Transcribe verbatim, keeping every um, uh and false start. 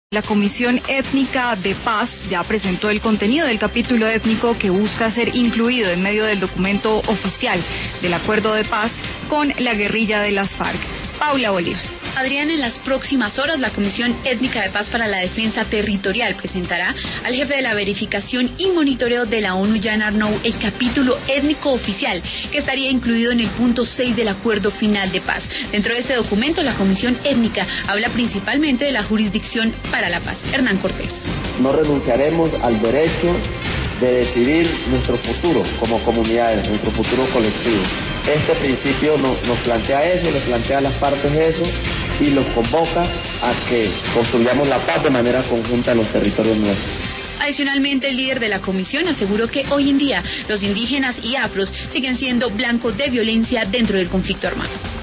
La Comisión Étnica de Paz ya presentó el contenido del capítulo étnico que busca ser incluido en medio del documento oficial del acuerdo de paz con la guerrilla de las FARC. Paula Bolívar. Adrián, en las próximas horas la Comisión Étnica de Paz para la Defensa Territorial presentará al jefe de la verificación y monitoreo de la ONU, Jan Arnaud, el capítulo étnico oficial que estaría incluido en el punto seis del acuerdo final de paz. Dentro de este documento, la Comisión Étnica habla principalmente de la jurisdicción para la paz. Hernán Cortés. No renunciaremos al derecho de decidir nuestro futuro como comunidades, nuestro futuro colectivo. Este principio no, nos plantea eso, le plantea a las partes eso y los convoca a que construyamos la paz de manera conjunta en los territorios nuestros. Adicionalmente, el líder de la comisión aseguró que hoy en día los indígenas y afros siguen siendo blancos de violencia dentro del conflicto armado.